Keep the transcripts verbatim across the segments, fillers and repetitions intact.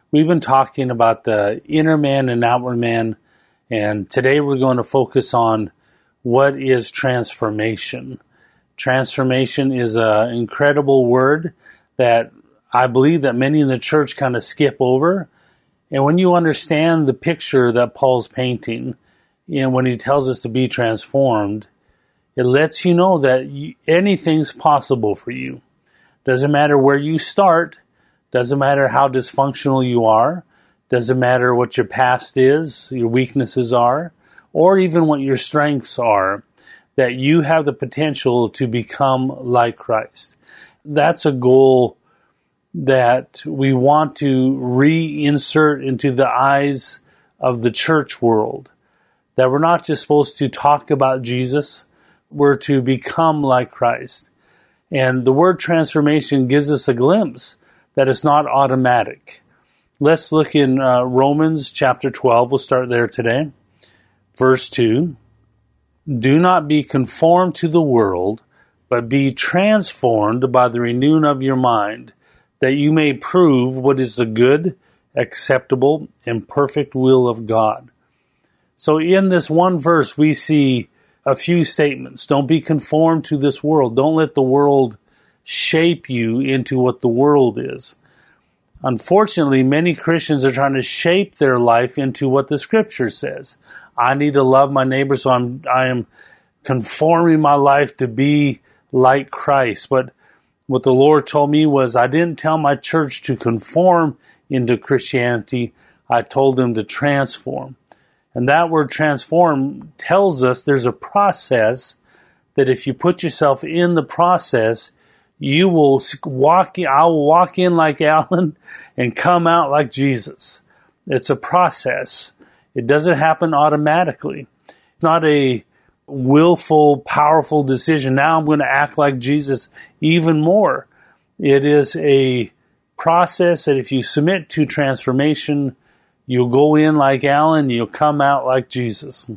We've been talking about the inner man and outward man, and today we're going to focus on what is transformation. Transformation is an incredible word that I believe that many in the church kind of skip over. And when you understand the picture that Paul's painting, and when he tells us to be transformed, it lets you know that you, anything's possible for you. Doesn't matter where you start, doesn't matter how dysfunctional you are, doesn't matter what your past is, your weaknesses are, or even what your strengths are, that you have the potential to become like Christ. That's a goal that we want to reinsert into the eyes of the church world. That we're not just supposed to talk about Jesus, we're to become like Christ. And the word transformation gives us a glimpse that it's not automatic. Let's look in uh, Romans chapter twelve. We'll start there today. Verse two. Do not be conformed to the world, but be transformed by the renewing of your mind, that you may prove what is the good, acceptable, and perfect will of God. So in this one verse, we see a few statements. Don't be conformed to this world. Don't let the world shape you into what the world is. Unfortunately, many Christians are trying to shape their life into what the Scripture says. I need to love my neighbor, so I'm I am conforming my life to be like Christ. But what the Lord told me was, I didn't tell my church to conform into Christianity. I told them to transform. And that word transform tells us there's a process that if you put yourself in the process, you will walk, I will walk in like Alan and come out like Jesus. It's a process. It doesn't happen automatically. It's not a willful, powerful decision. Now I'm going to act like Jesus even more. It is a process that if you submit to transformation, you'll go in like Alan, you'll come out like Jesus.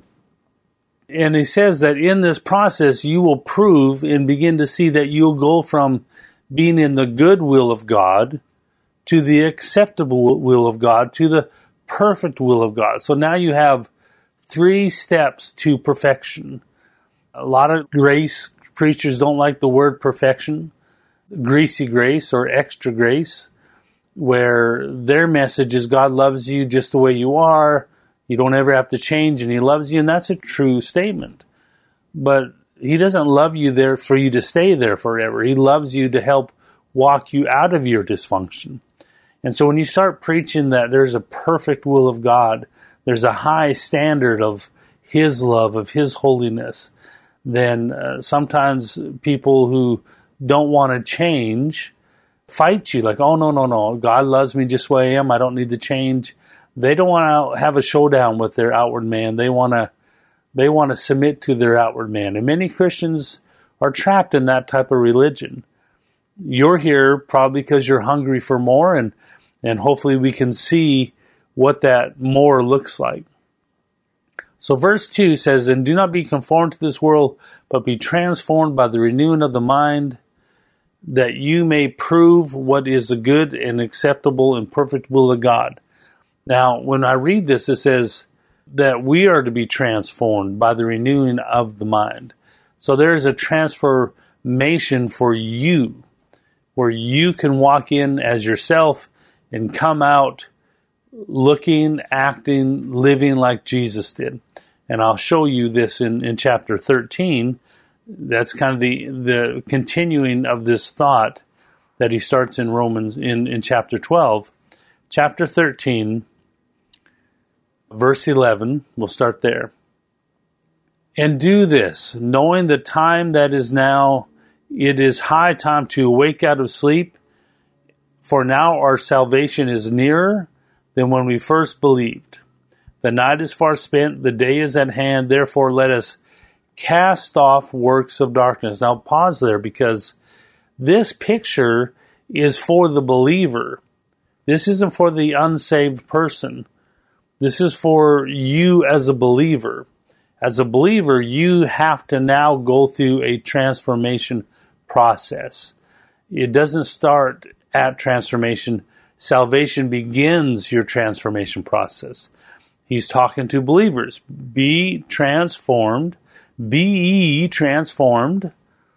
And he says that in this process, you will prove and begin to see that you'll go from being in the good will of God to the acceptable will of God to the perfect will of God. So now you have three steps to perfection. A lot of grace preachers don't like the word perfection, greasy grace or extra grace, where their message is God loves you just the way you are. You don't ever have to change, and He loves you, and that's a true statement. But He doesn't love you there for you to stay there forever. He loves you to help walk you out of your dysfunction. And so when you start preaching that there's a perfect will of God, there's a high standard of His love, of His holiness, then uh, sometimes people who don't want to change fight you like, oh, no, no, no, God loves me just the way I am. I don't need to change. They don't want to have a showdown with their outward man. They want to they want to submit to their outward man. And many Christians are trapped in that type of religion. You're here probably because you're hungry for more, and, and hopefully we can see what that more looks like. So verse two says, and do not be conformed to this world, but be transformed by the renewing of the mind, that you may prove what is the good and acceptable and perfect will of God. Now, when I read this, it says that we are to be transformed by the renewing of the mind. So there is a transformation for you, where you can walk in as yourself and come out looking, acting, living like Jesus did. And I'll show you this in, in chapter thirteen. That's kind of the, the continuing of this thought that he starts in Romans, in, in chapter twelve. Chapter thirteen, verse eleven, we'll start there. And do this, knowing the time that is now, it is high time to awake out of sleep, for now our salvation is nearer than when we first believed. The night is far spent, the day is at hand, therefore let us cast off works of darkness. Now pause there, because this picture is for the believer. This isn't for the unsaved person. This is for you as a believer. As a believer, you have to now go through a transformation process. It doesn't start at transformation. Salvation begins your transformation process. He's talking to believers. Be transformed, be ye transformed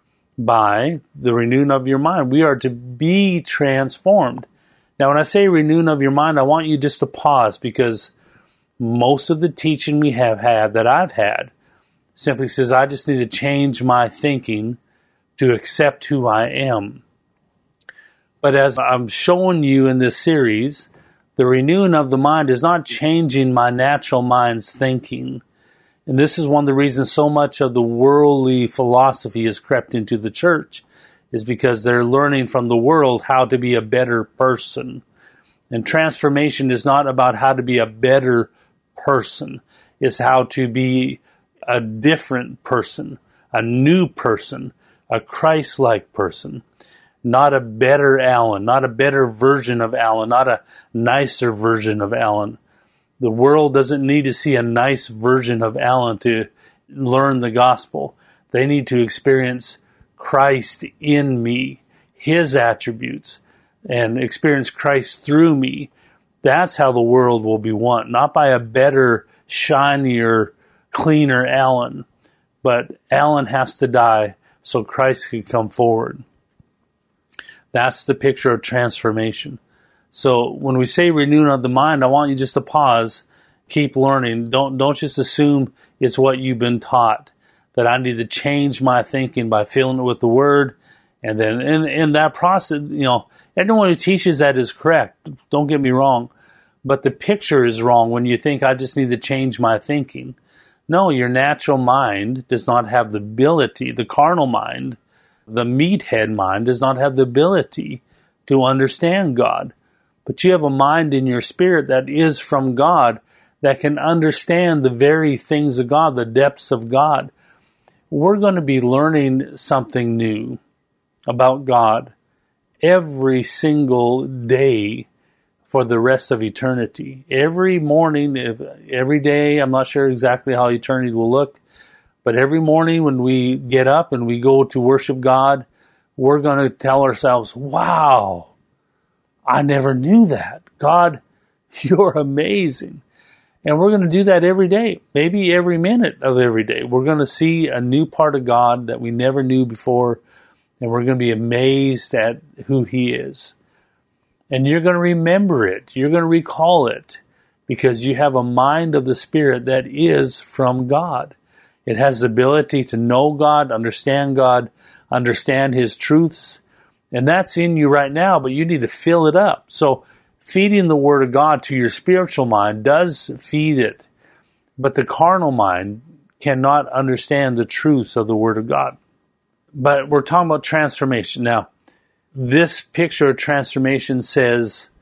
by the renewing of your mind. We are to be transformed. Now, when I say renewing of your mind, I want you just to pause, because most of the teaching we have had, that I've had, simply says I just need to change my thinking to accept who I am. But as I'm showing you in this series, the renewing of the mind is not changing my natural mind's thinking. And this is one of the reasons so much of the worldly philosophy has crept into the church, is because they're learning from the world how to be a better person. And transformation is not about how to be a better person. It's how to be a different person, a new person, a Christ-like person. Not a better Alan, not a better version of Alan, not a nicer version of Alan. The world doesn't need to see a nice version of Alan to learn the gospel. They need to experience Christ in me, His attributes, and experience Christ through me. That's how the world will be won, not by a better, shinier, cleaner Alan. But Alan has to die so Christ can come forward. That's the picture of transformation. So when we say renewing of the mind, I want you just to pause, keep learning. Don't don't just assume it's what you've been taught, that I need to change my thinking by filling it with the Word. And then in, in that process, you know, everyone who teaches that is correct. Don't get me wrong. But the picture is wrong when you think I just need to change my thinking. No, your natural mind does not have the ability, the carnal mind, the meathead mind does not have the ability to understand God. But you have a mind in your spirit that is from God, that can understand the very things of God, the depths of God. We're going to be learning something new about God every single day for the rest of eternity. Every morning, every day, I'm not sure exactly how eternity will look, but every morning when we get up and we go to worship God, we're going to tell ourselves, wow, I never knew that. God, you're amazing. And we're going to do that every day, maybe every minute of every day. We're going to see a new part of God that we never knew before, and we're going to be amazed at who He is. And you're going to remember it. You're going to recall it, because you have a mind of the Spirit that is from God. It has the ability to know God, understand God, understand His truths. And that's in you right now, but you need to fill it up. So feeding the Word of God to your spiritual mind does feed it. But the carnal mind cannot understand the truths of the Word of God. But we're talking about transformation. Now, this picture of transformation says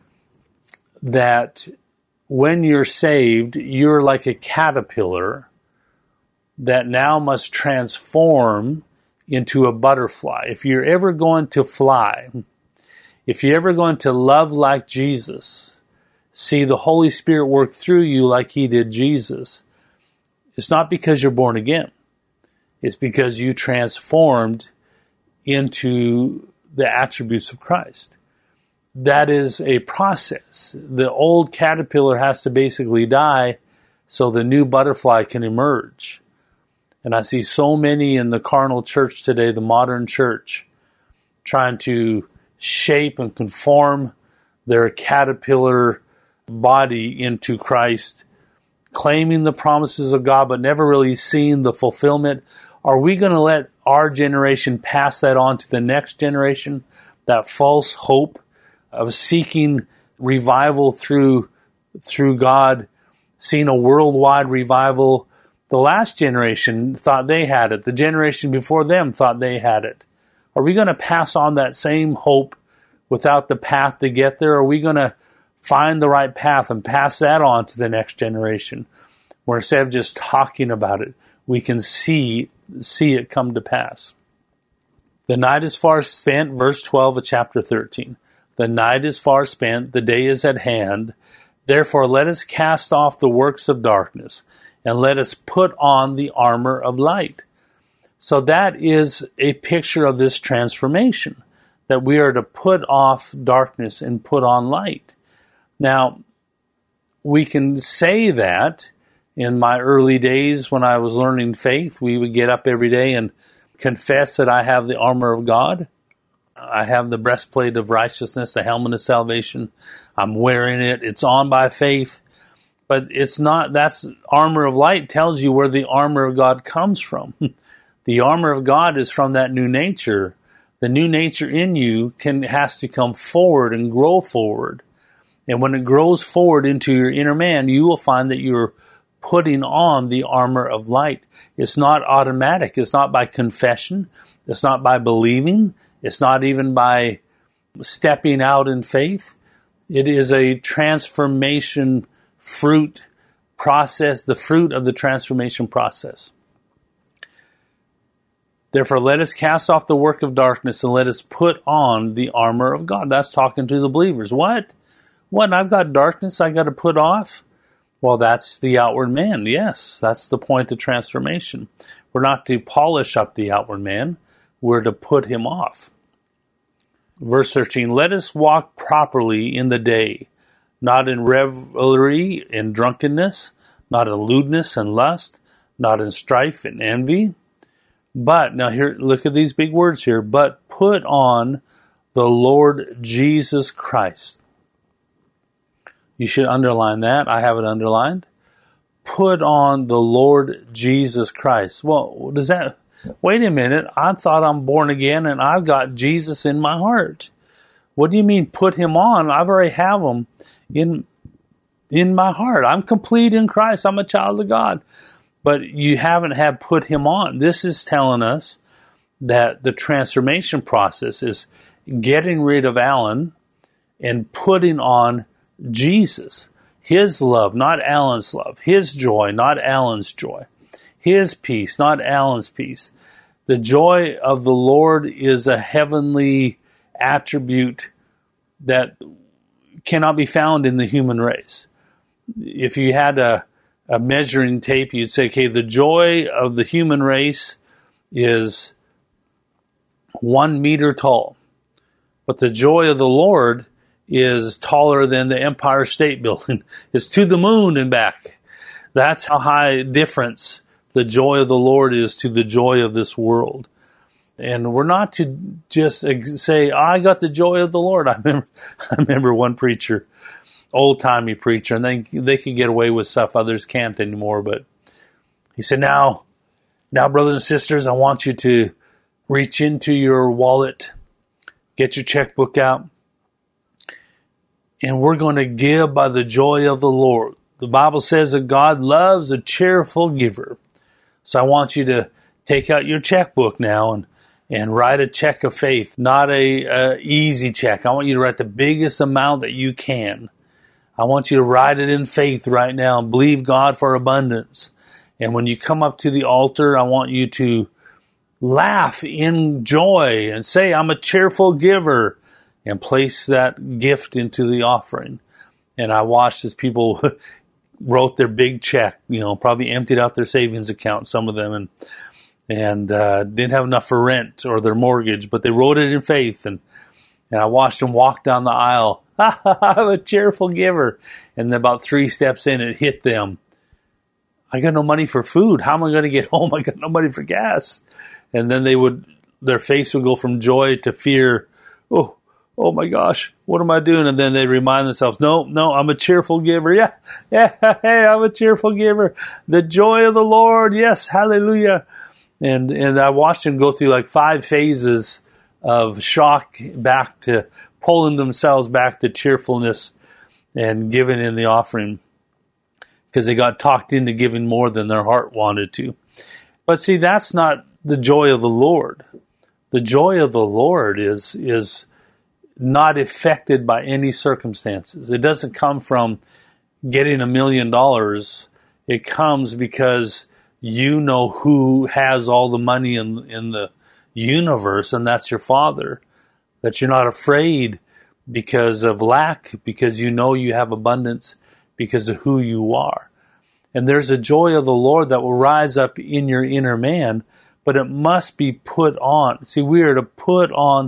that when you're saved, you're like a caterpillar that now must transform into a butterfly. If you're ever going to fly, if you're ever going to love like Jesus, see the Holy Spirit work through you like He did Jesus, it's not because you're born again. It's because you transformed into the attributes of Christ. That is a process. The old caterpillar has to basically die so the new butterfly can emerge. And I see so many in the carnal church today, the modern church, trying to shape and conform their caterpillar body into Christ, claiming the promises of God, but never really seeing the fulfillment. Are we going to let our generation pass that on to the next generation? That false hope of seeking revival through, through God, seeing a worldwide revival. The last generation thought they had it. The generation before them thought they had it. Are we going to pass on that same hope without the path to get there? Are we going to find the right path and pass that on to the next generation, where instead of just talking about it, we can see see it come to pass? The night is far spent, verse twelve of chapter thirteen. The night is far spent, the day is at hand. Therefore let us cast off the works of darkness, and let us put on the armor of light. So that is a picture of this transformation. that we are to put off darkness and put on light. Now, we can say that. In my early days when I was learning faith, we would get up every day and confess that I have the armor of God. I have the breastplate of righteousness, the helmet of salvation. I'm wearing it. It's on by faith. But it's not, that's armor of light tells you where the armor of God comes from. The armor of God is from that new nature. The new nature in you can has to come forward and grow forward. And when it grows forward into your inner man, you will find that you're putting on the armor of light. It's not automatic. It's not by confession. It's not by believing. It's not even by stepping out in faith. It is a transformation fruit process, the fruit of the transformation process. Therefore, let us cast off the work of darkness and let us put on the armor of God. That's talking to the believers. What? What? I've got darkness I got to put off? Well, that's the outward man. Yes, that's the point of transformation. We're not to polish up the outward man. We're to put him off. Verse thirteen, let us walk properly in the day, not in revelry and drunkenness, not in lewdness and lust, not in strife and envy. But, now here, look at these big words here, but put on the Lord Jesus Christ. You should underline that. I have it underlined. Put on the Lord Jesus Christ. Well, does that, wait a minute, I thought I'm born again and I've got Jesus in my heart. What do you mean put him on? I've already have him in, in my heart. I'm complete in Christ. I'm a child of God. But you haven't had put him on. This is telling us that the transformation process is getting rid of Alan and putting on Jesus, his love, not Alan's love, his joy, not Alan's joy, his peace, not Alan's peace. The joy of the Lord is a heavenly attribute that cannot be found in the human race. If you had a, a measuring tape, you'd say, okay, the joy of the human race is one meter tall, but the joy of the Lord is taller than the Empire State Building. It's to the moon and back. That's how high difference the joy of the Lord is to the joy of this world. And we're not to just say, I got the joy of the Lord. I remember, I remember one preacher, old-timey preacher, and they, they could get away with stuff others can't anymore, but he said, now, now, brothers and sisters, I want you to reach into your wallet, get your checkbook out, and we're going to give by the joy of the Lord. The Bible says that God loves a cheerful giver. So I want you to take out your checkbook now and, and write a check of faith, not a, a easy check. I want you to write the biggest amount that you can. I want you to write it in faith right now and believe God for abundance. And when you come up to the altar, I want you to laugh in joy and say, I'm a cheerful giver, and place that gift into the offering. And I watched as people wrote their big check, you know, probably emptied out their savings account, some of them, and and uh, didn't have enough for rent or their mortgage, but they wrote it in faith. And, and I watched them walk down the aisle. I'm a cheerful giver. And then about three steps in, it hit them. I got no money for food. How am I going to get home? I got no money for gas. And then they would, their face would go from joy to fear. Oh, oh my gosh, what am I doing? And then they remind themselves, no, no, I'm a cheerful giver. Yeah, yeah, hey, I'm a cheerful giver. The joy of the Lord, yes, hallelujah. And and I watched them go through like five phases of shock back to pulling themselves back to cheerfulness and giving in the offering because they got talked into giving more than their heart wanted to. But see, that's not the joy of the Lord. The joy of the Lord is is not affected by any circumstances. It doesn't come from getting a million dollars. It comes because you know who has all the money in, in the universe, and that's your Father. That you're not afraid because of lack, because you know you have abundance because of who you are. And there's a joy of the Lord that will rise up in your inner man, but it must be put on. See, we are to put on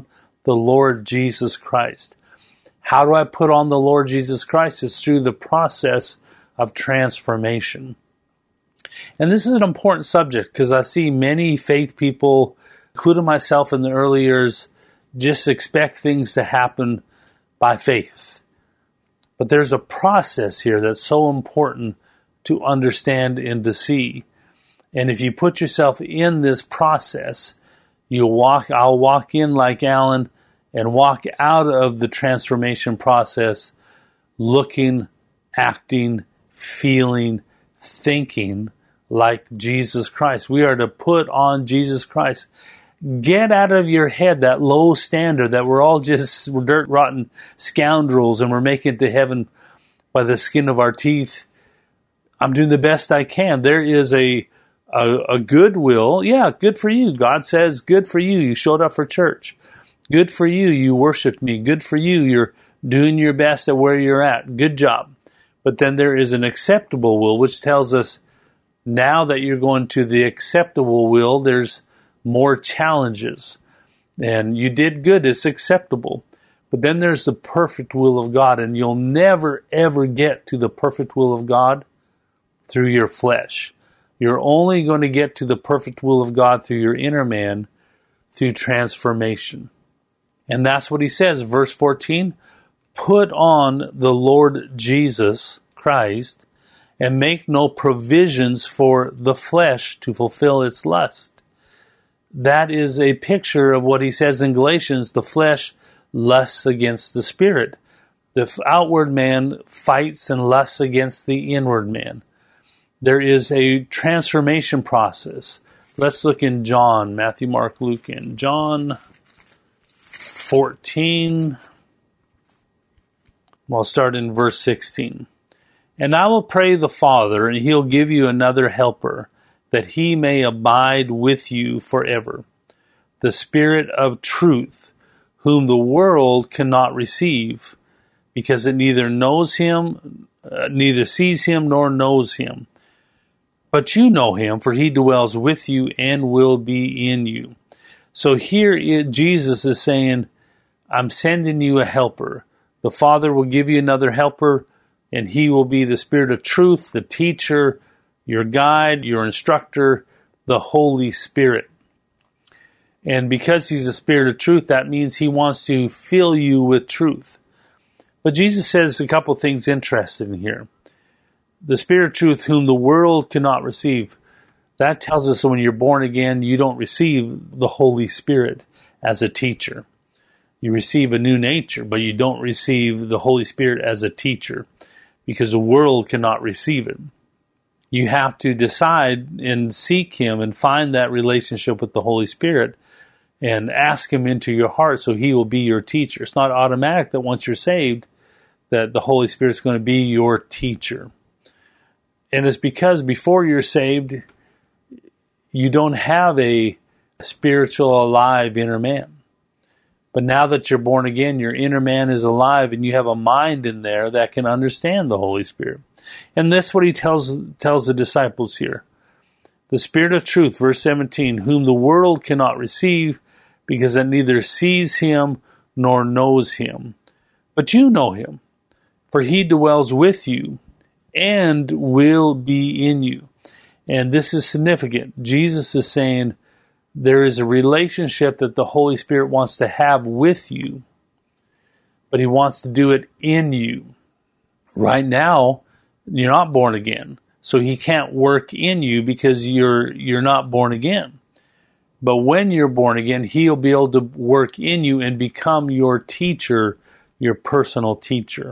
the Lord Jesus Christ. How do I put on the Lord Jesus Christ? It's through the process of transformation. And this is an important subject because I see many faith people, including myself in the early years, just expect things to happen by faith. But there's a process here that's so important to understand and to see. And if you put yourself in this process, you walk, I'll walk in like Alan and walk out of the transformation process looking, acting, feeling, thinking like Jesus Christ. We are to put on Jesus Christ. Get out of your head that low standard that we're all just dirt rotten scoundrels and we're making it to heaven by the skin of our teeth. I'm doing the best I can. There is a, a, a goodwill. Yeah, good for you. God says, good for you. You showed up for church. Good for you. You worshiped me. Good for you. You're doing your best at where you're at. Good job. But then there is an acceptable will, which tells us now that you're going to the acceptable will, there's more challenges. And you did good. It's acceptable. But then there's the perfect will of God. And you'll never, ever get to the perfect will of God through your flesh. You're only going to get to the perfect will of God through your inner man, through transformation. And that's what he says, verse fourteen, put on the Lord Jesus Christ and make no provisions for the flesh to fulfill its lust. That is a picture of what he says in Galatians, the flesh lusts against the spirit. The outward man fights and lusts against the inward man. There is a transformation process. Let's look in John, Matthew, Mark, Luke, and John fourteen. We'll start in verse sixteen. And I will pray the Father, and he'll give you another helper, that he may abide with you forever. The Spirit of truth, whom the world cannot receive, because it neither knows him, uh, neither sees him nor knows him. But you know him, for he dwells with you and will be in you. So here it, Jesus is saying, I'm sending you a helper. The Father will give you another helper, and he will be the Spirit of truth, the teacher, your guide, your instructor, the Holy Spirit. And because he's the Spirit of truth, that means he wants to fill you with truth. But Jesus says a couple things interesting here. The Spirit of truth, whom the world cannot receive. That tells us that when you're born again, you don't receive the Holy Spirit as a teacher. You receive a new nature, but you don't receive the Holy Spirit as a teacher because the world cannot receive it. You have to decide and seek him and find that relationship with the Holy Spirit and ask him into your heart so he will be your teacher. It's not automatic that once you're saved that the Holy Spirit is going to be your teacher. And it's because before you're saved, you don't have a spiritual, alive inner man. But now that you're born again, your inner man is alive and you have a mind in there that can understand the Holy Spirit. And that's what he tells tells the disciples here. The Spirit of truth, verse seventeen, whom the world cannot receive because it neither sees him nor knows him. But you know him, for he dwells with you and will be in you. And this is significant. Jesus is saying there is a relationship that the Holy Spirit wants to have with you, but he wants to do it in you. Right now, you're not born again, so he can't work in you because you're you're not born again. But when you're born again, he'll be able to work in you and become your teacher, your personal teacher.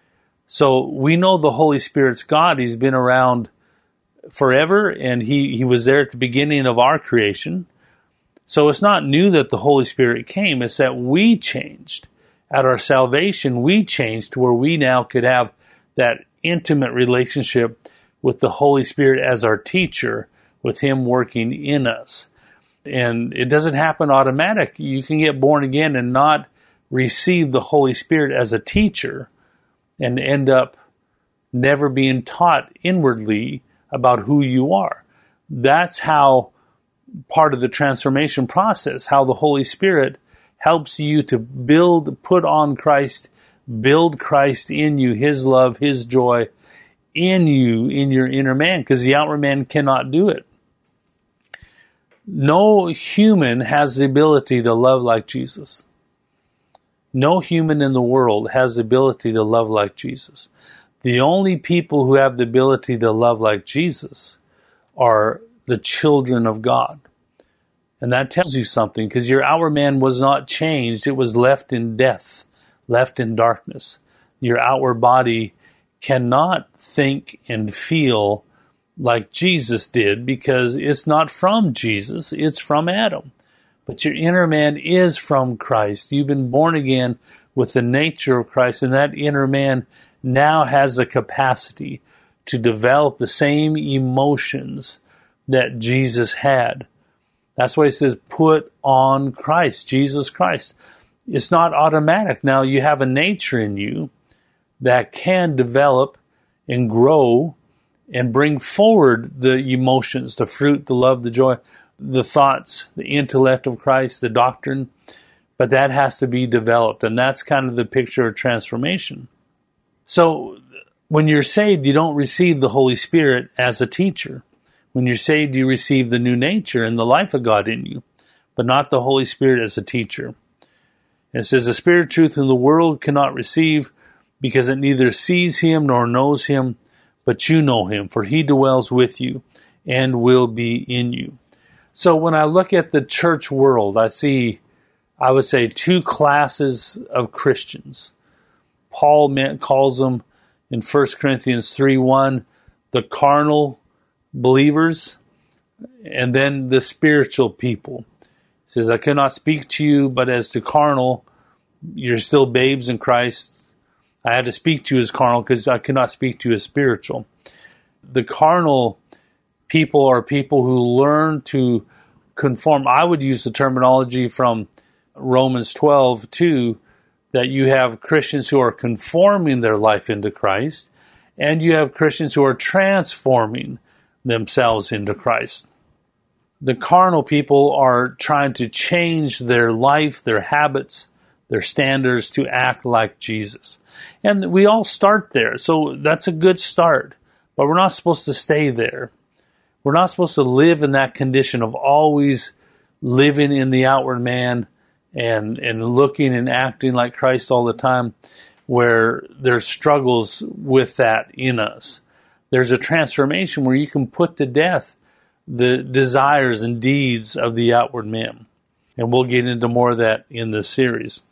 So we know the Holy Spirit's God. He's been around forever, and he, he was there at the beginning of our creation. So it's not new that the Holy Spirit came. It's that we changed. At our salvation, we changed to where we now could have that intimate relationship with the Holy Spirit as our teacher, with him working in us. And it doesn't happen automatic. You can get born again and not receive the Holy Spirit as a teacher and end up never being taught inwardly about who you are. That's how part of the transformation process, how the Holy Spirit helps you to build, put on Christ, build Christ in you, His love, His joy in you, in your inner man, because the outward man cannot do it. No human has the ability to love like Jesus. No human in the world has the ability to love like Jesus. The only people who have the ability to love like Jesus are the children of God. And that tells you something, because your outward man was not changed. It was left in death, left in darkness. Your outward body cannot think and feel like Jesus did, because it's not from Jesus, it's from Adam. But your inner man is from Christ. You've been born again with the nature of Christ, and that inner man now has the capacity to develop the same emotions that Jesus had. That's why it says, put on Christ, Jesus Christ. It's not automatic. Now you have a nature in you that can develop and grow and bring forward the emotions, the fruit, the love, the joy, the thoughts, the intellect of Christ, the doctrine. But that has to be developed. And that's kind of the picture of transformation. So when you're saved, you don't receive the Holy Spirit as a teacher. When you're saved, you receive the new nature and the life of God in you, but not the Holy Spirit as a teacher. And it says, the Spirit of truth in the world cannot receive, because it neither sees Him nor knows Him, but you know Him, for He dwells with you and will be in you. So when I look at the church world, I see, I would say, two classes of Christians. Paul calls them in First Corinthians three one, the carnal believers, and then the spiritual people. He says, I cannot speak to you, but as to carnal, you're still babes in Christ. I had to speak to you as carnal because I cannot speak to you as spiritual. The carnal people are people who learn to conform. I would use the terminology from Romans twelve two, that you have Christians who are conforming their life into Christ, and you have Christians who are transforming themselves into Christ. The carnal people are trying to change their life, their habits, their standards to act like Jesus. And we all start there, so that's a good start. But we're not supposed to stay there. We're not supposed to live in that condition of always living in the outward man and, and looking and acting like Christ all the time, where there's struggles with that in us. There's a transformation where you can put to death the desires and deeds of the outward man. And we'll get into more of that in this series.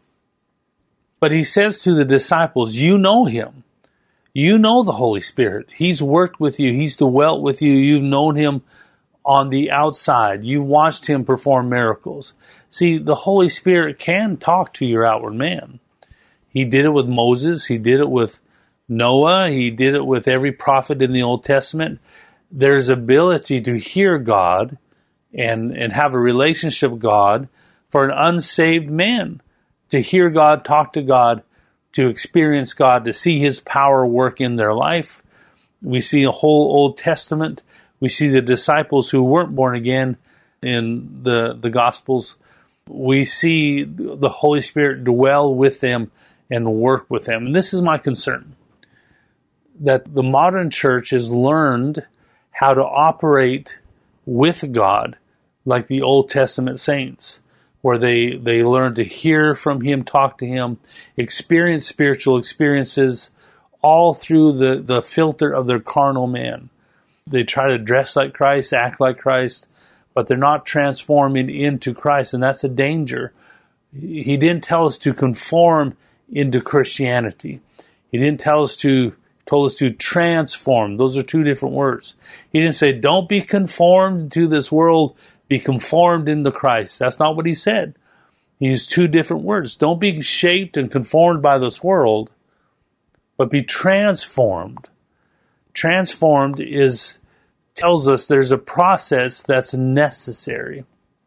But he says to the disciples, you know Him. You know the Holy Spirit. He's worked with you. He's dwelt with you. You've known Him on the outside. You've watched Him perform miracles. See, the Holy Spirit can talk to your outward man. He did it with Moses. He did it with Noah. He did it with every prophet in the Old Testament. There's ability to hear God and, and have a relationship with God for an unsaved man. To hear God, talk to God, to experience God, to see His power work in their life. We see a whole Old Testament. We see the disciples who weren't born again in the, the Gospels. We see the Holy Spirit dwell with them and work with them. And this is my concern, that the modern church has learned how to operate with God like the Old Testament saints, where they, they learn to hear from Him, talk to Him, experience spiritual experiences, all through the, the filter of their carnal man. They try to dress like Christ, act like Christ, but they're not transforming into Christ, and that's a danger. He didn't tell us to conform into Christianity. He didn't tell us to, told us to transform. Those are two different words. He didn't say, don't be conformed to this world, be conformed into Christ. That's not what He said. He used two different words. Don't be shaped and conformed by this world, but be transformed. Transformed is, tells us there's a process that's necessary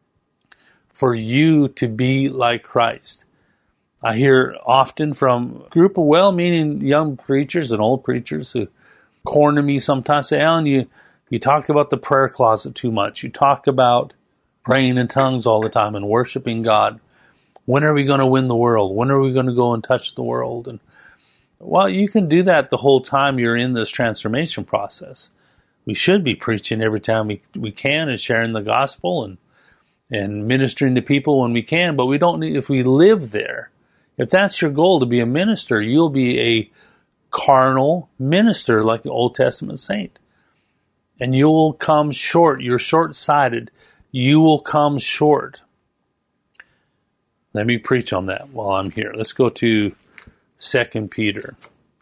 for you to be like Christ. I hear often from a group of well-meaning young preachers and old preachers who corner me sometimes, say, Alan, you, you talk about the prayer closet too much. You talk about praying in tongues all the time and worshiping God. When are we going to win the world? When are we going to go and touch the world? And well, you can do that the whole time you're in this transformation process. We should be preaching every time we, we can and sharing the gospel and and ministering to people when we can, but we don't need, if we live there, if that's your goal to be a minister, you'll be a carnal minister like the Old Testament saint. And you will come short. You're short-sighted. You will come short. Let me preach on that while I'm here. Let's go to Second Peter.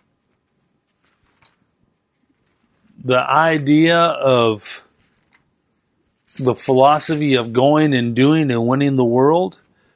The idea of the philosophy of going and doing and winning the world,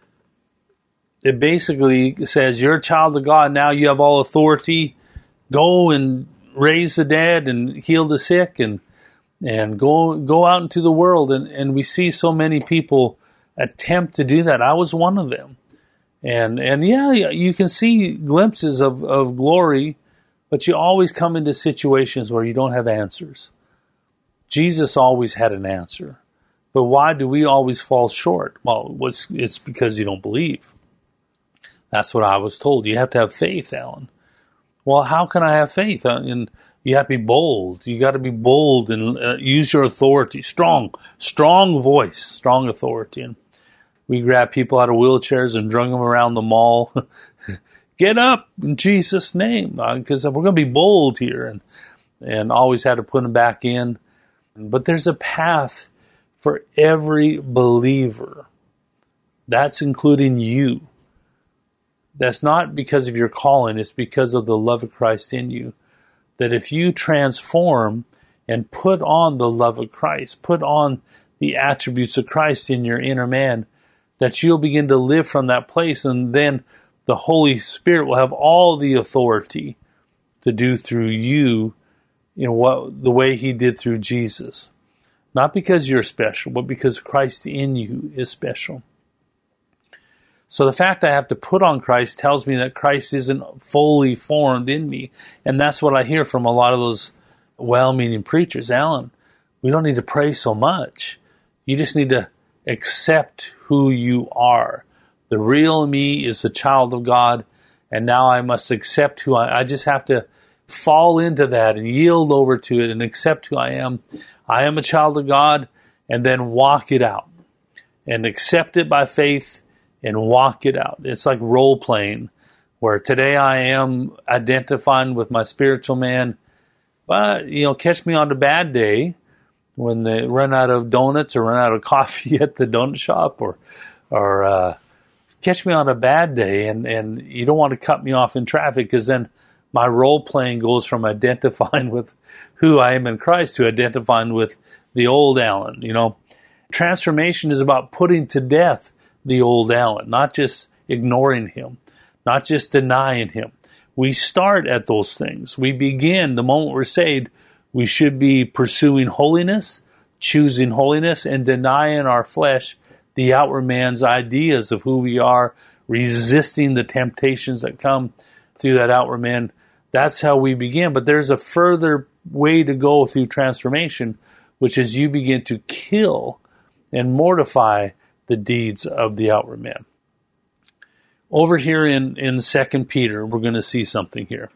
it basically says you're a child of God. Now you have all authority. Go and raise the dead and heal the sick and and go go out into the world. And, and we see so many people attempt to do that. I was one of them. And and yeah, you can see glimpses of, of glory, but you always come into situations where you don't have answers. Jesus always had an answer. But why do we always fall short? Well, it's, it's because you don't believe. That's what I was told. You have to have faith, Alan. Well, how can I have faith? Uh, and you have to be bold. You got to be bold and uh, use your authority. Strong, strong voice, strong authority. And we grabbed people out of wheelchairs and drug them around the mall. Get up in Jesus' name, because uh, we're going to be bold here. And, and always had to put them back in. But there's a path for every believer. That's including you. That's not because of your calling, it's because of the love of Christ in you. That if you transform and put on the love of Christ, put on the attributes of Christ in your inner man, that you'll begin to live from that place, and then the Holy Spirit will have all the authority to do through you, you know, what the way He did through Jesus. Not because you're special, but because Christ in you is special. So the fact I have to put on Christ tells me that Christ isn't fully formed in me. And that's what I hear from a lot of those well-meaning preachers. Alan, we don't need to pray so much. You just need to accept who you are. The real me is a child of God, and now I must accept who I am. I just have to fall into that and yield over to it and accept who I am. I am a child of God, and then walk it out. And accept it by faith and walk it out. It's like role playing, where today I am identifying with my spiritual man, but, you know, catch me on a bad day when they run out of donuts or run out of coffee at the donut shop, or, or, uh, catch me on a bad day, and, and you don't want to cut me off in traffic, because then my role playing goes from identifying with who I am in Christ to identifying with the old Alan. You know, transformation is about putting to death the old Alan, not just ignoring him, not just denying him. We start at those things. We begin the moment we're saved. We should be pursuing holiness, choosing holiness, and denying our flesh, the outward man's ideas of who we are, resisting the temptations that come through that outward man. That's how we begin. But there's a further way to go through transformation, which is you begin to kill and mortify the deeds of the outward man. Over here in, in Second Peter, we're going to see something here.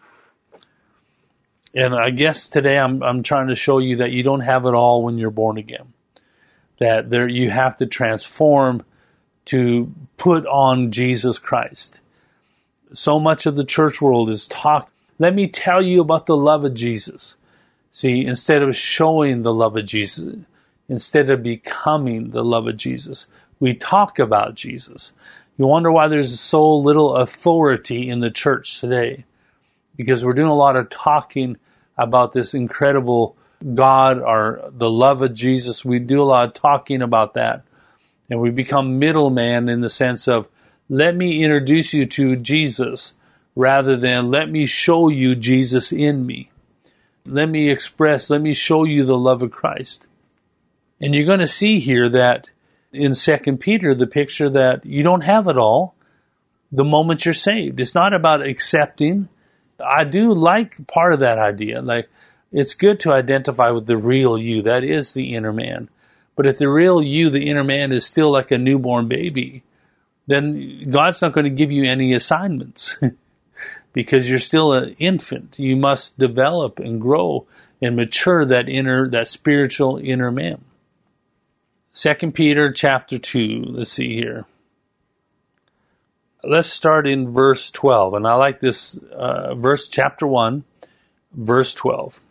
And I guess today I'm I'm trying to show you that you don't have it all when you're born again. That there you have to transform to put on Jesus Christ. So much of the church world is talk. Let me tell you about the love of Jesus. See, instead of showing the love of Jesus, instead of becoming the love of Jesus, we talk about Jesus. You wonder why there's so little authority in the church today. Because we're doing a lot of talking about this incredible God, or the love of Jesus. We do a lot of talking about that. And we become middleman in the sense of, let me introduce you to Jesus, rather than let me show you Jesus in me. Let me express, let me show you the love of Christ. And you're going to see here that in Second Peter, the picture that you don't have it all the moment you're saved. It's not about accepting. I do like part of that idea. Like, it's good to identify with the real you. That is the inner man. But if the real you, the inner man, is still like a newborn baby, then God's not going to give you any assignments because you're still an infant. You must develop and grow and mature that inner, that spiritual inner man. Second Peter chapter two, let's see here. Let's start in verse twelve, and I like this uh, verse, chapter one, verse twelve.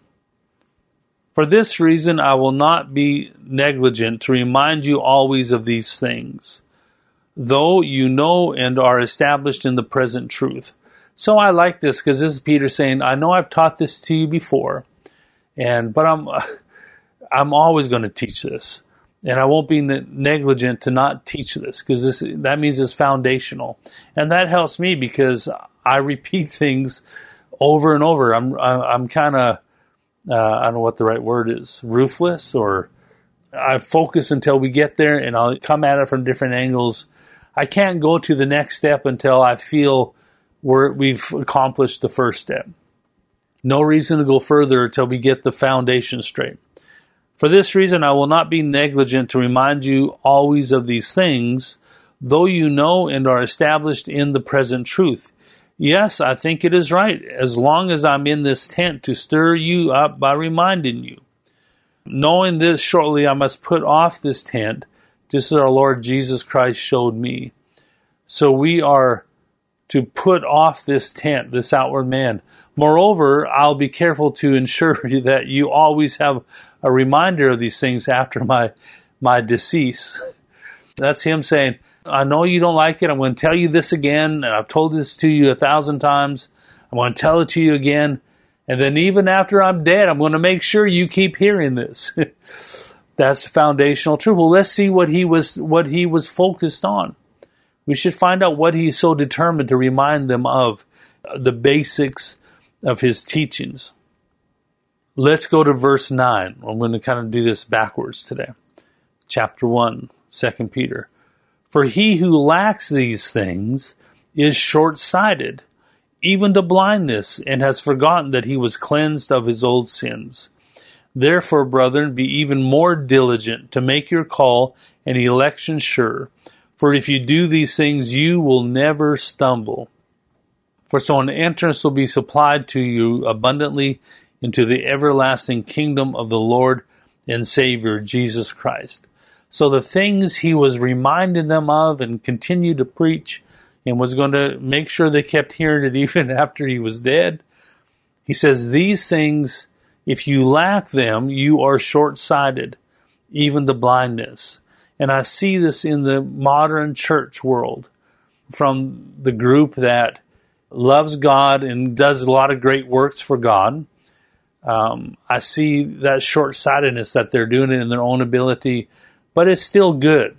For this reason I will not be negligent to remind you always of these things, though you know and are established in the present truth. So I like this because this is Peter saying, I know I've taught this to you before, and but I'm I'm always going to teach this, and I won't be ne- negligent to not teach this because this that means it's foundational, and that helps me because I repeat things over and over. I'm I'm kind of uh, I don't know what the right word is, ruthless, or I focus until we get there, and I'll come at it from different angles. I can't go to the next step until I feel we're, we've accomplished the first step. No reason to go further until we get the foundation straight. For this reason, I will not be negligent to remind you always of these things, though you know and are established in the present truth. Yes, I think it is right, as long as I'm in this tent, to stir you up by reminding you. Knowing this, shortly I must put off this tent, just as our Lord Jesus Christ showed me. So we are to put off this tent, this outward man. Moreover, I'll be careful to ensure that you always have a reminder of these things after my my decease. That's him saying, I know you don't like it. I'm going to tell you this again, and I've told this to you a thousand times. I'm going to tell it to you again. And then even after I'm dead, I'm going to make sure you keep hearing this. That's foundational truth. Well, let's see what he was what he was focused on. We should find out what he's so determined to remind them of, the basics of his teachings. Let's go to verse nine. I'm going to kind of do this backwards today. Chapter one, Second Peter. For he who lacks these things is short-sighted, even to blindness, and has forgotten that he was cleansed of his old sins. Therefore, brethren, be even more diligent to make your call and election sure. For if you do these things, you will never stumble. For so an entrance will be supplied to you abundantly into the everlasting kingdom of the Lord and Savior, Jesus Christ. So the things he was reminding them of and continued to preach and was going to make sure they kept hearing it even after he was dead. He says, these things, if you lack them, you are short-sighted, even to blindness. And I see this in the modern church world from the group that loves God and does a lot of great works for God. Um, I see that short-sightedness that they're doing it in their own ability, but it's still good.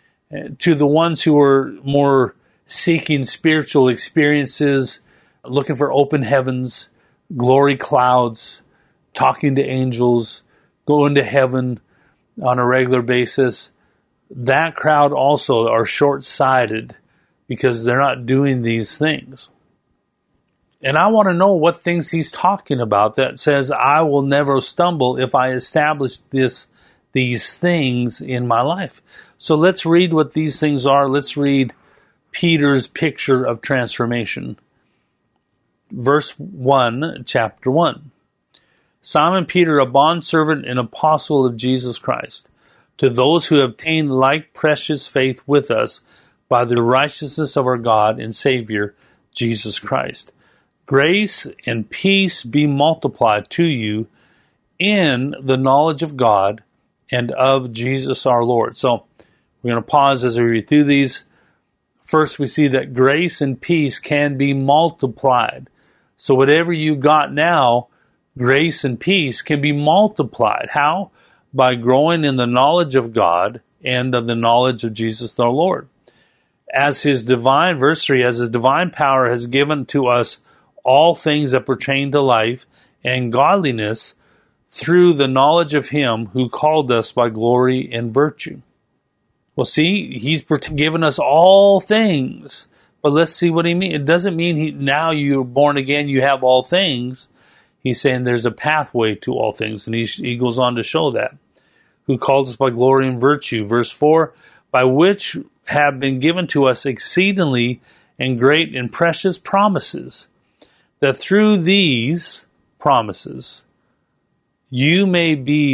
To the ones who are more seeking spiritual experiences, looking for open heavens, glory clouds, talking to angels, going to heaven on a regular basis, that crowd also are short-sighted because they're not doing these things. And I want to know what things he's talking about that says, I will never stumble if I establish this, these things in my life. So let's read what these things are. Let's read Peter's picture of transformation. Verse one, chapter one. Simon Peter, a bondservant and apostle of Jesus Christ, to those who obtain like precious faith with us by the righteousness of our God and Savior, Jesus Christ. Grace and peace be multiplied to you in the knowledge of God and of Jesus our Lord. So we're going to pause as we read through these. First, we see that grace and peace can be multiplied. So whatever you got now, grace and peace can be multiplied. How? By growing in the knowledge of God and of the knowledge of Jesus our Lord. As his divine, verse three, as his divine power has given to us all things that pertain to life and godliness through the knowledge of him who called us by glory and virtue. Well, see, he's given us all things, but let's see what he means. It doesn't mean he, now you're born again, you have all things. He's saying there's a pathway to all things, and he, he goes on to show that. Who called us by glory and virtue. Verse four, by which have been given to us exceedingly and great and precious promises, that through these promises you may be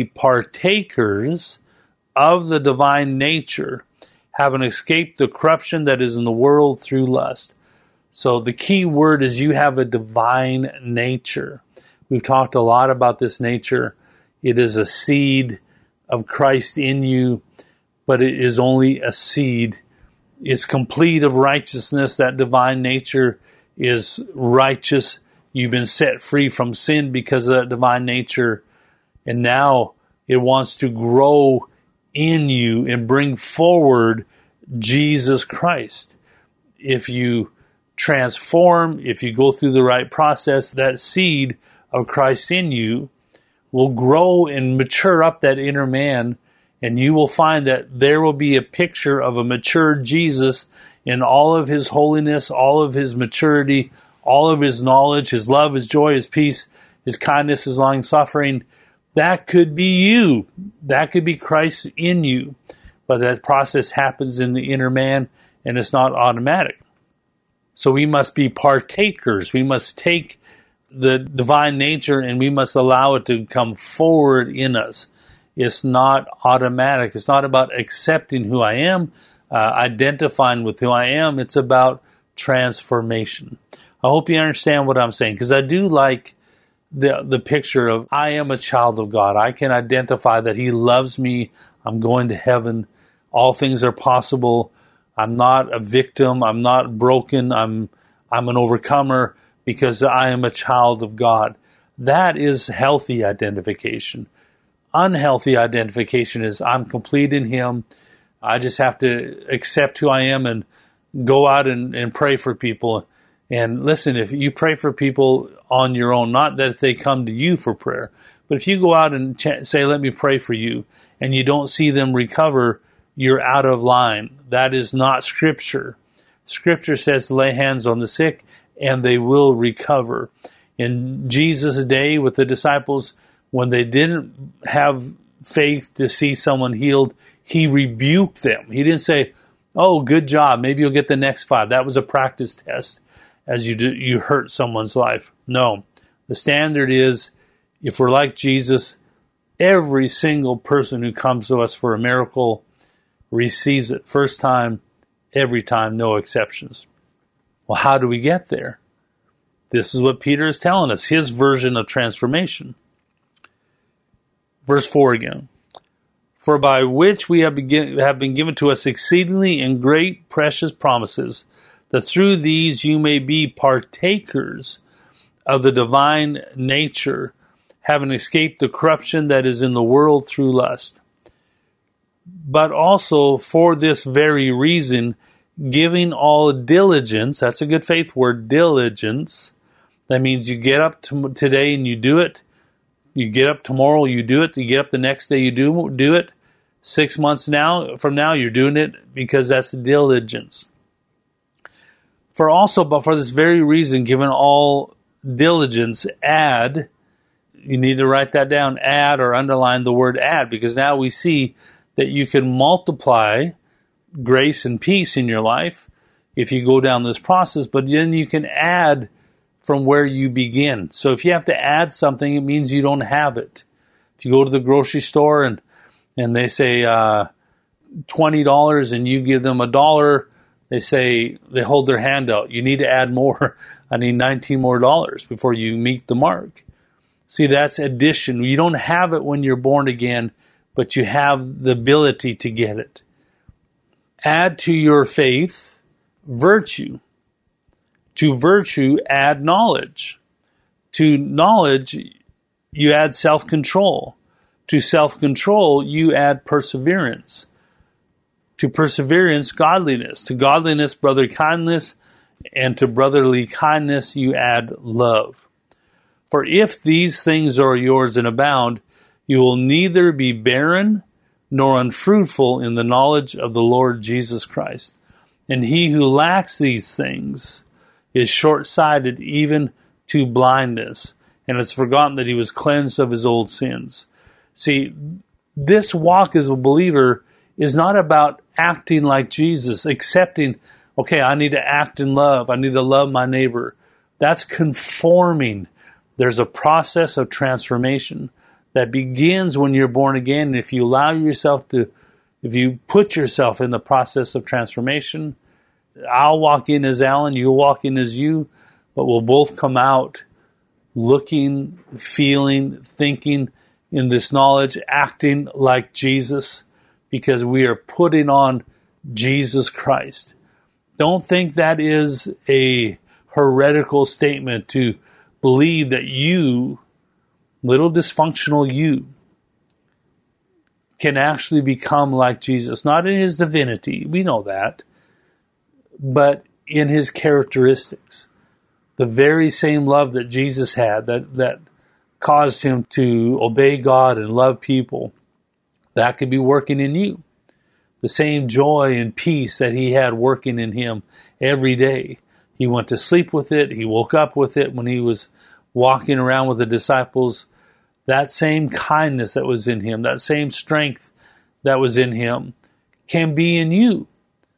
partakers of the divine nature, having escaped the corruption that is in the world through lust. So the key word is you have a divine nature. We've talked a lot about this nature. It is a seed of Christ in you, but it is only a seed. It's complete of righteousness. That divine nature is righteous. You've been set free from sin because of that divine nature. And now it wants to grow in you and bring forward Jesus Christ. If you transform, if you go through the right process, that seed of Christ in you will grow and mature up that inner man, and you will find that there will be a picture of a mature Jesus in all of his holiness, all of his maturity, all of his knowledge, his love, his joy, his peace, his kindness, his long suffering. That could be you. That could be Christ in you. But that process happens in the inner man, and it's not automatic. So we must be partakers. We must take the divine nature and we must allow it to come forward in us. It's not automatic. It's not about accepting who I am, uh, identifying with who I am. It's about transformation. I hope you understand what I'm saying, because I do like the the picture of I am a child of God. I can identify that he loves me. I'm going to heaven. All things are possible. I'm not a victim. I'm not broken. I'm I'm an overcomer because I am a child of God. That is healthy identification. Unhealthy identification is I'm complete in him. I just have to accept who I am and go out and, and pray for people. And listen, if you pray for people on your own, not that if they come to you for prayer, but if you go out and ch- say, let me pray for you, and you don't see them recover, you're out of line. That is not Scripture. Scripture says to lay hands on the sick and they will recover. In Jesus' day with the disciples, when they didn't have faith to see someone healed, he rebuked them. He didn't say, oh, good job, maybe you'll get the next five. That was a practice test as you do, you hurt someone's life. No, the standard is if we're like Jesus, every single person who comes to us for a miracle receives it first time, every time, no exceptions. Well, how do we get there? This is what Peter is telling us, his version of transformation. Verse four again. For by which we have, begin, have been given to us exceedingly and great precious promises, that through these you may be partakers of the divine nature, having escaped the corruption that is in the world through lust. But also for this very reason, giving all diligence, that's a good faith word, diligence. That means you get up to today and you do it. You get up tomorrow, you do it. You get up the next day, you do do it. Six months now from now, you're doing it because that's diligence. For also, but for this very reason, given all diligence, add, you need to write that down, add or underline the word add, because now we see that you can multiply grace and peace in your life if you go down this process, but then you can add from where you begin. So if you have to add something, it means you don't have it. If you go to the grocery store and and they say uh, twenty dollars and you give them a dollar, they say, they hold their hand out. You need to add more. I need nineteen more dollars before you meet the mark. See, that's addition. You don't have it when you're born again, but you have the ability to get it. Add to your faith virtue. To virtue, add knowledge. To knowledge, you add self-control. To self-control, you add perseverance. To perseverance, godliness. To godliness, brotherly kindness. And to brotherly kindness, you add love. For if these things are yours and abound, you will neither be barren nor unfruitful in the knowledge of the Lord Jesus Christ. And he who lacks these things is short-sighted even to blindness, and has forgotten that he was cleansed of his old sins. See, this walk as a believer is not about acting like Jesus, accepting, okay, I need to act in love. I need to love my neighbor. That's conforming. There's a process of transformation that begins when you're born again. And if you allow yourself to, if you put yourself in the process of transformation, I'll walk in as Alan, you'll walk in as you, but we'll both come out looking, feeling, thinking in this knowledge, acting like Jesus, because we are putting on Jesus Christ. Don't think that is a heretical statement to believe that you, little dysfunctional you, can actually become like Jesus. Not in his divinity, we know that, but in his characteristics. The very same love that Jesus had, that, that caused him to obey God and love people, that could be working in you. The same joy and peace that he had working in him every day. He went to sleep with it. He woke up with it when he was walking around with the disciples. That same kindness that was in him, that same strength that was in him, can be in you.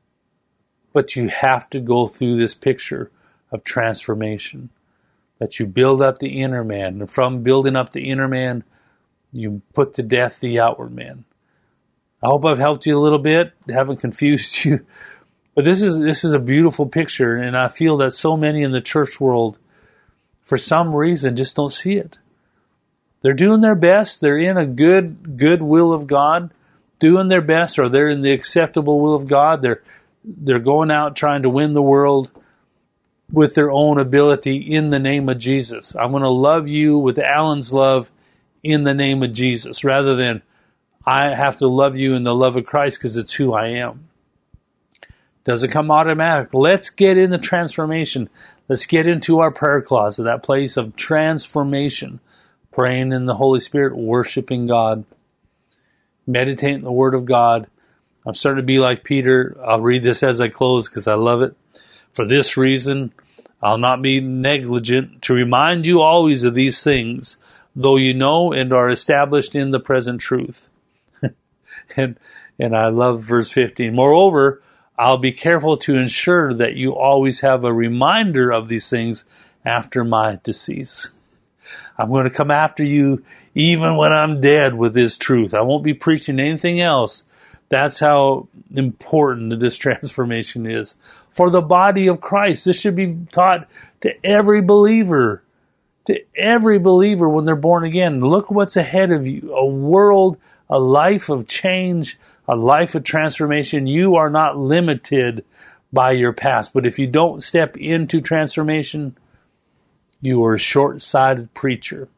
But you have to go through this picture of transformation, that you build up the inner man, and from building up the inner man, you put to death the outward man. I hope I've helped you a little bit, haven't confused you, but this is this is a beautiful picture, and I feel that so many in the church world, for some reason, just don't see it. They're doing their best, they're in a good good will of God, doing their best, or they're in the acceptable will of God. They're they're going out trying to win the world with their own ability in the name of Jesus. I'm going to love you with Alan's love in the name of Jesus, rather than I have to love you in the love of Christ because it's who I am. Doesn't come automatic. Let's get in the transformation. Let's get into our prayer closet, that place of transformation, praying in the Holy Spirit, worshiping God, meditating the Word of God. I'm starting to be like Peter. I'll read this as I close because I love it. For this reason, I'll not be negligent to remind you always of these things, though you know and are established in the present truth. and and I love verse fifteen. Moreover, I'll be careful to ensure that you always have a reminder of these things after my decease. I'm going to come after you even when I'm dead with this truth. I won't be preaching anything else. That's how important this transformation is. For the body of Christ, this should be taught to every believer. To every believer when they're born again. Look what's ahead of you. A world, a life of change, a life of transformation. You are not limited by your past. But if you don't step into transformation, you are a short-sighted preacher.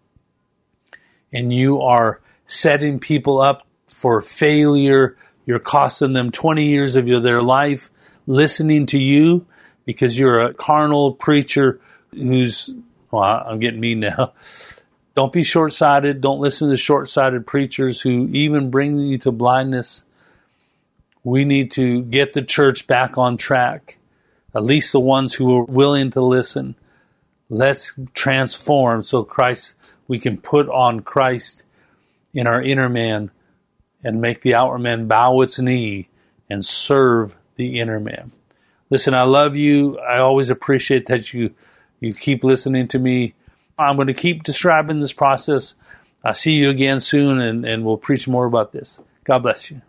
And you are setting people up for failure. You're costing them twenty years of their life listening to you because you're a carnal preacher who's, well, I'm getting mean now. Don't be short-sighted. Don't listen to short-sighted preachers who even bring you to blindness. We need to get the church back on track, at least the ones who are willing to listen. Let's transform so Christ, we can put on Christ in our inner man and make the outer man bow its knee and serve the inner man. Listen, I love you. I always appreciate that you you keep listening to me. I'm going to keep describing this process. I'll see you again soon, and, and we'll preach more about this. God bless you.